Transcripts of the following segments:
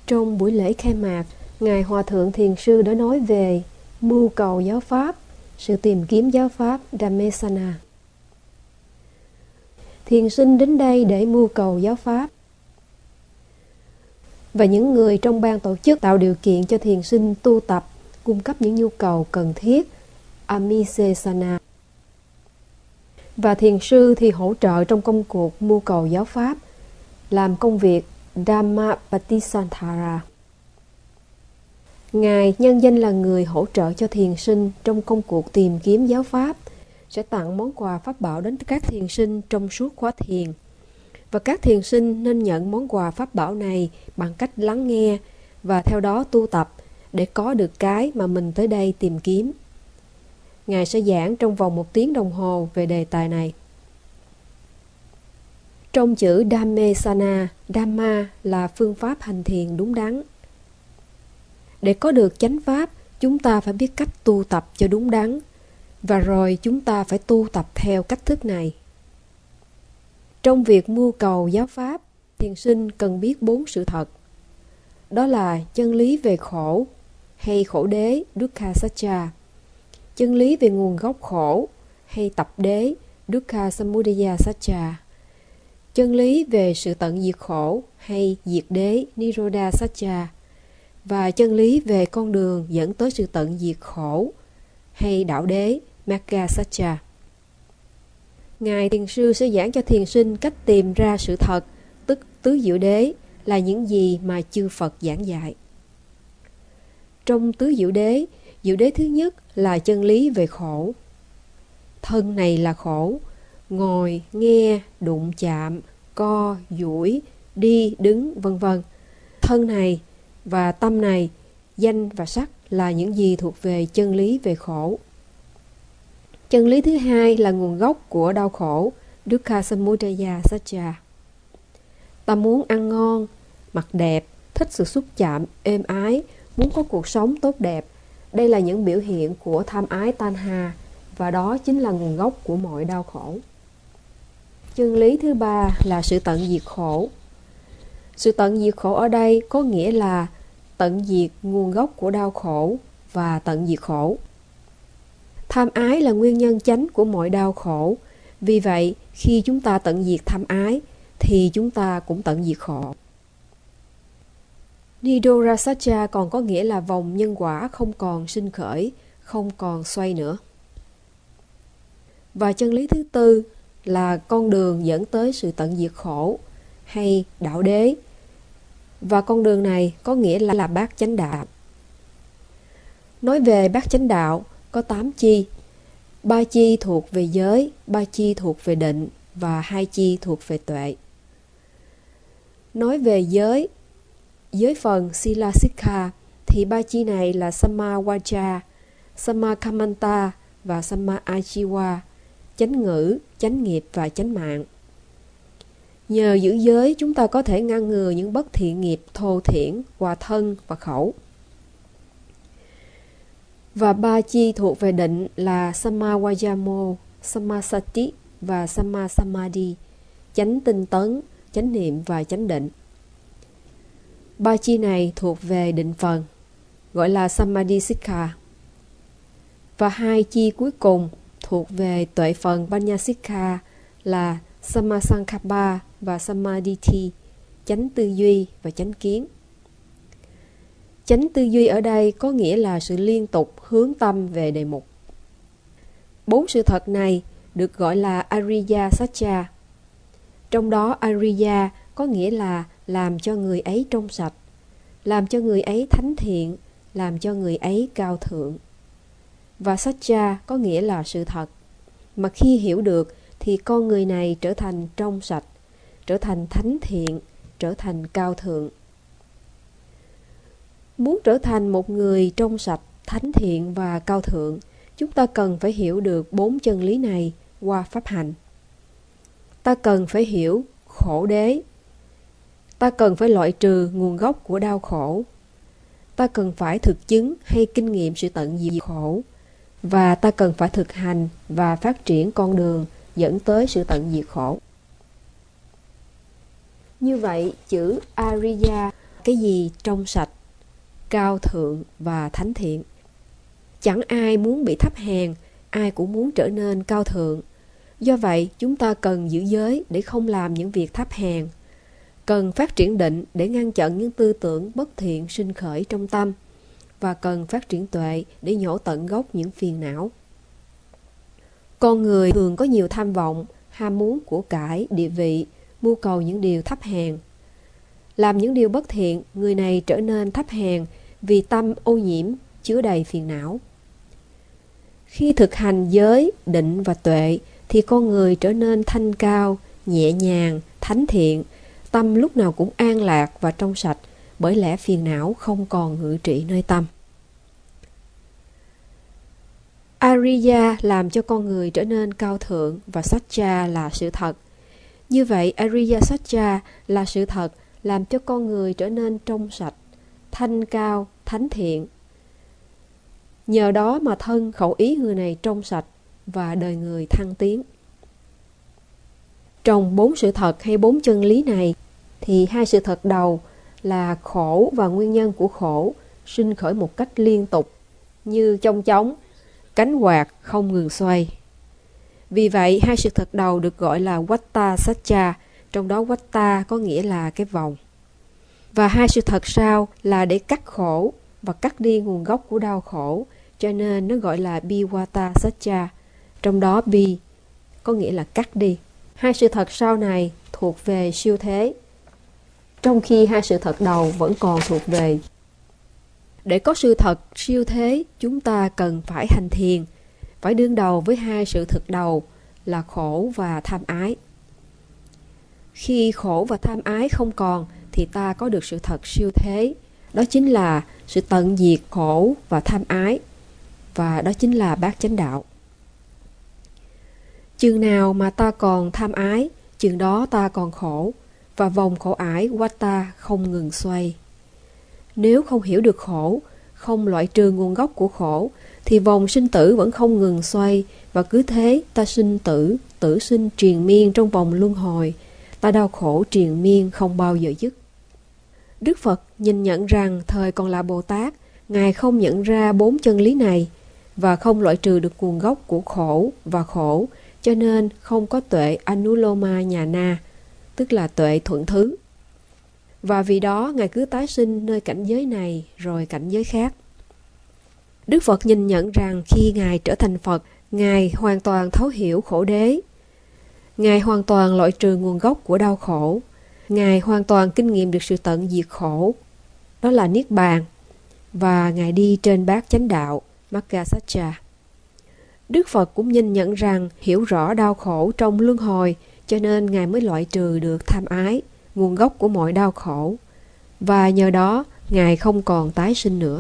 Trong buổi lễ khai mạc, Ngài Hòa Thượng Thiền Sư đã nói về mưu cầu giáo Pháp, sự tìm kiếm giáo Pháp Dhammesana. Thiền sinh đến đây để mưu cầu giáo Pháp. Và những người trong ban tổ chức tạo điều kiện cho thiền sinh tu tập, cung cấp những nhu cầu cần thiết, Amisesana. Và thiền sư thì hỗ trợ trong công cuộc mưu cầu giáo Pháp, làm công việc Dhammapatisthara. Ngài nhân danh là người hỗ trợ cho thiền sinh trong công cuộc tìm kiếm giáo Pháp, sẽ tặng món quà Pháp bảo đến các thiền sinh trong suốt khóa thiền. Và các thiền sinh nên nhận món quà Pháp bảo này bằng cách lắng nghe và theo đó tu tập để có được cái mà mình tới đây tìm kiếm. Ngài sẽ giảng trong vòng 1 tiếng đồng hồ về đề tài này. Trong chữ Dhammesana, Dhamma là phương pháp hành thiền đúng đắn. Để có được chánh pháp, chúng ta phải biết cách tu tập cho đúng đắn, và rồi chúng ta phải tu tập theo cách thức này. Trong việc mưu cầu giáo pháp, thiền sinh cần biết 4 sự thật. Đó là chân lý về khổ hay khổ đế, Dukkha Sacca, chân lý về nguồn gốc khổ hay tập đế, Dukkha Samudaya Sacca, chân lý về sự tận diệt khổ hay diệt đế, Nirodha Sacca, và chân lý về con đường dẫn tới sự tận diệt khổ hay đạo đế, Magga Sacca. Ngài Thiền Sư sẽ giảng cho thiền sinh cách tìm ra sự thật, tức tứ diệu đế, là những gì mà chư Phật giảng dạy. Trong tứ diệu đế thứ nhất là chân lý về khổ. Thân này là khổ, ngồi, nghe, đụng chạm, co, duỗi, đi, đứng, vân vân. Thân này và tâm này, danh và sắc là những gì thuộc về chân lý về khổ. Chân lý thứ hai là nguồn gốc của đau khổ, Dukkha Samudaya Sacca. Ta muốn ăn ngon, mặc đẹp, thích sự xúc chạm, êm ái, muốn có cuộc sống tốt đẹp. Đây là những biểu hiện của tham ái tanha, và đó chính là nguồn gốc của mọi đau khổ. Chân lý thứ ba là sự tận diệt khổ. Sự tận diệt khổ ở đây có nghĩa là tận diệt nguồn gốc của đau khổ và tận diệt khổ. Tham ái là nguyên nhân chánh của mọi đau khổ. Vì vậy, khi chúng ta tận diệt tham ái, thì chúng ta cũng tận diệt khổ. Nirodha Sacca còn có nghĩa là vòng nhân quả không còn sinh khởi, không còn xoay nữa. Và chân lý thứ tư là con đường dẫn tới sự tận diệt khổ, hay đạo đế. Và con đường này có nghĩa là bát chánh đạo. Nói về bát chánh đạo, có 8 chi. 3 chi thuộc về giới, 3 chi thuộc về định, và 2 chi thuộc về tuệ. Nói về giới phần Sila Sikha, thì 3 chi này là Samma Vaca, Samma Kammanta và Samma Achiwa, chánh ngữ, chánh nghiệp và chánh mạng. Nhờ giữ giới, chúng ta có thể ngăn ngừa những bất thiện nghiệp thô thiển qua thân và khẩu. Và 3 chi thuộc về định là Samma Vayamo, Samma Sati và Samma Samadhi, chánh tinh tấn, chánh niệm và chánh định. 3 chi này thuộc về định phần, gọi là Samadhi Sikha. Và 2 chi cuối cùng thuộc về tuệ phần Panya Sikha là Samma Sankappa và Samadhi, chánh tư duy và chánh kiến. Chánh tư duy ở đây có nghĩa là sự liên tục hướng tâm về đề mục. 4 sự thật này được gọi là Ariya Sacca. Trong đó Ariya có nghĩa là làm cho người ấy trong sạch, làm cho người ấy thánh thiện, làm cho người ấy cao thượng. Và Sacca có nghĩa là sự thật, mà khi hiểu được thì con người này trở thành trong sạch, trở thành thánh thiện, trở thành cao thượng. Muốn trở thành một người trong sạch, thánh thiện và cao thượng, chúng ta cần phải hiểu được 4 chân lý này qua pháp hành. Ta cần phải hiểu khổ đế. Ta cần phải loại trừ nguồn gốc của đau khổ. Ta cần phải thực chứng hay kinh nghiệm sự tận diệt khổ. Và ta cần phải thực hành và phát triển con đường dẫn tới sự tận diệt khổ. Như vậy, chữ Ariya cái gì trong sạch, cao thượng và thánh thiện. Chẳng ai muốn bị thấp hèn, ai cũng muốn trở nên cao thượng. Do vậy, chúng ta cần giữ giới để không làm những việc thấp hèn, cần phát triển định để ngăn chặn những tư tưởng bất thiện sinh khởi trong tâm, và cần phát triển tuệ để nhổ tận gốc những phiền não. Con người thường có nhiều tham vọng, ham muốn của cải, địa vị, mưu cầu những điều thấp hèn. Làm những điều bất thiện, người này trở nên thấp hèn vì tâm ô nhiễm, chứa đầy phiền não. Khi thực hành giới, định và tuệ, thì con người trở nên thanh cao, nhẹ nhàng, thánh thiện, tâm lúc nào cũng an lạc và trong sạch, bởi lẽ phiền não không còn ngự trị nơi tâm. Ariya làm cho con người trở nên cao thượng và Satcha là sự thật. Như vậy, Ariya Satcha là sự thật làm cho con người trở nên trong sạch, thanh cao, thánh thiện. Nhờ đó mà thân khẩu ý người này trong sạch và đời người thăng tiến. Trong 4 sự thật hay 4 chân lý này, thì 2 sự thật đầu là khổ và nguyên nhân của khổ sinh khởi một cách liên tục, như chong chóng, cánh quạt không ngừng xoay. Vì vậy, 2 sự thật đầu được gọi là Vatta Satcha, trong đó Vatta có nghĩa là cái vòng. Và 2 sự thật sau là để cắt khổ và cắt đi nguồn gốc của đau khổ, cho nên nó gọi là Bivatta Satcha, trong đó Bi có nghĩa là cắt đi. 2 sự thật sau này thuộc về siêu thế, trong khi 2 sự thật đầu vẫn còn thuộc về. Để có sự thật siêu thế, chúng ta cần phải hành thiền, phải đương đầu với 2 sự thực đầu là khổ và tham ái. Khi khổ và tham ái không còn, thì ta có được sự thật siêu thế. Đó chính là sự tận diệt khổ và tham ái, và đó chính là bát chánh đạo. Chừng nào mà ta còn tham ái, chừng đó ta còn khổ, và vòng khổ ải Vatta không ngừng xoay. Nếu không hiểu được khổ, không loại trừ nguồn gốc của khổ, thì vòng sinh tử vẫn không ngừng xoay, và cứ thế ta sinh tử, tử sinh triền miên trong vòng luân hồi, ta đau khổ triền miên không bao giờ dứt. Đức Phật nhìn nhận rằng thời còn là Bồ Tát, Ngài không nhận ra 4 chân lý này, và không loại trừ được nguồn gốc của khổ và khổ, cho nên không có tuệ Anuloma Nhana, tức là tuệ thuận thứ. Và vì đó Ngài cứ tái sinh nơi cảnh giới này rồi cảnh giới khác. Đức Phật nhìn nhận rằng khi Ngài trở thành Phật, Ngài hoàn toàn thấu hiểu khổ đế. Ngài hoàn toàn loại trừ nguồn gốc của đau khổ. Ngài hoàn toàn kinh nghiệm được sự tận diệt khổ, đó là Niết Bàn. Và Ngài đi trên bát chánh đạo, Magga Satcha. Đức Phật cũng nhìn nhận rằng hiểu rõ đau khổ trong luân hồi, cho nên Ngài mới loại trừ được tham ái, nguồn gốc của mọi đau khổ. Và nhờ đó, Ngài không còn tái sinh nữa.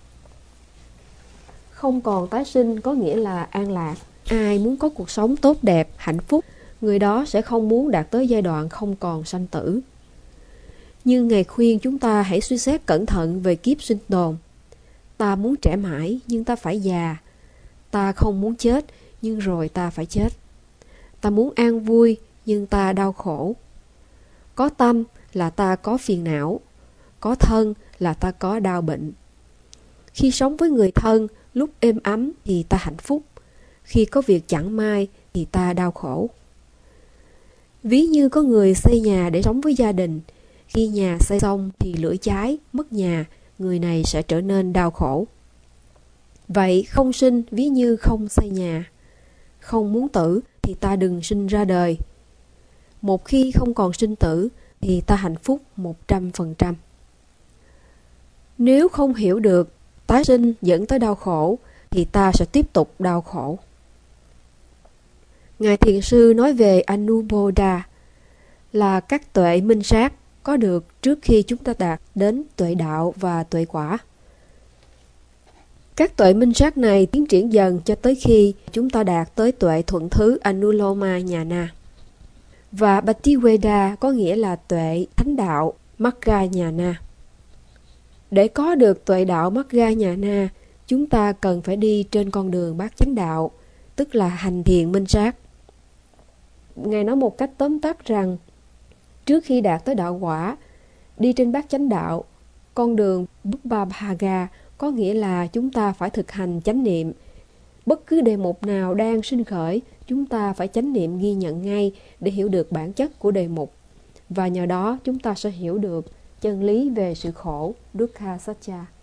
Không còn tái sinh có nghĩa là an lạc. Ai muốn có cuộc sống tốt đẹp, hạnh phúc, người đó sẽ không muốn đạt tới giai đoạn không còn sanh tử. Nhưng Ngài khuyên chúng ta hãy suy xét cẩn thận về kiếp sinh tồn. Ta muốn trẻ mãi, nhưng ta phải già. Ta không muốn chết, nhưng rồi ta phải chết. Ta muốn an vui, nhưng ta đau khổ. Có tâm là ta có phiền não. Có thân là ta có đau bệnh. Khi sống với người thân, lúc êm ấm thì ta hạnh phúc. Khi có việc chẳng may thì ta đau khổ. Ví như có người xây nhà để sống với gia đình. Khi nhà xây xong thì lửa cháy, mất nhà, người này sẽ trở nên đau khổ. Vậy không sinh ví như không xây nhà. Không muốn tử thì ta đừng sinh ra đời. Một khi không còn sinh tử thì ta hạnh phúc 100%. Nếu không hiểu được tái sinh dẫn tới đau khổ thì ta sẽ tiếp tục đau khổ. Ngài Thiền sư nói về Anuboda là các tuệ minh sát có được trước khi chúng ta đạt đến tuệ đạo và tuệ quả. Các tuệ minh sát này tiến triển dần cho tới khi chúng ta đạt tới tuệ thuận thứ Anuloma Nhana. Và Bhattiveda có nghĩa là tuệ thánh đạo Magga Nhana. Để có được tuệ đạo Magga Nhana, chúng ta cần phải đi trên con đường bát chánh đạo, tức là hành thiền minh sát. Ngài nói một cách tóm tắt rằng, trước khi đạt tới đạo quả, Đi trên bát chánh đạo, con đường Buddha có nghĩa là chúng ta phải thực hành chánh niệm. Bất cứ đề mục nào đang sinh khởi, chúng ta phải chánh niệm ghi nhận ngay để hiểu được bản chất của đề mục. Và nhờ đó chúng ta sẽ hiểu được chân lý về sự khổ, Dukkha Satcha.